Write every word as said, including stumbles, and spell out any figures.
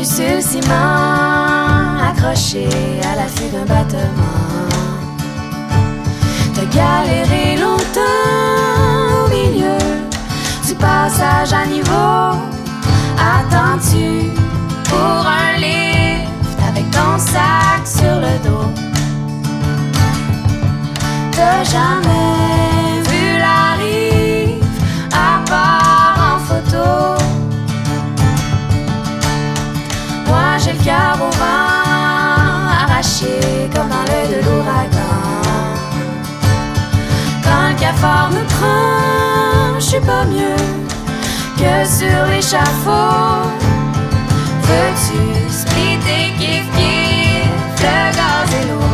nu sur le ciment, accroché à l'affût d'un battement. T'as galéré longtemps au milieu du passage à niveau. Attends-tu pour un lift avec ton sac sur le dos? T'as jamais vu la rive à part en photo. Moi j'ai le cœur au vent, arraché comme dans l'œil de l'ouragan. Quand le cafard me prend, je suis pas mieux que sur l'échafaud. Veux-tu splitter kiff kiff, le gaz est lourd.